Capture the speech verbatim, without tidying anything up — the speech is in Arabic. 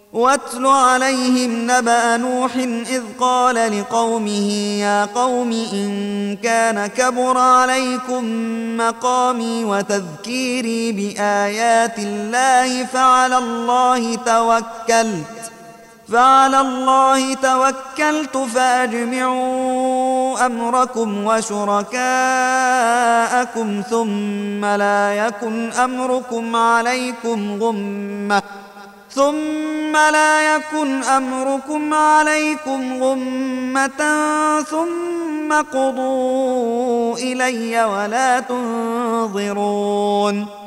واتل عليهم نبأ نوح إذ قال لقومه يا قوم إن كان كبر عليكم مقامي وتذكيري بآيات الله فعلى الله توكلت فعلى الله توكلت فأجمعوا أمركم وشركاءكم ثم لا يكن أمركم عليكم غمة ثم لا يكن أمركم عليكم غمة ثم قضوا إلي ولا تنظرون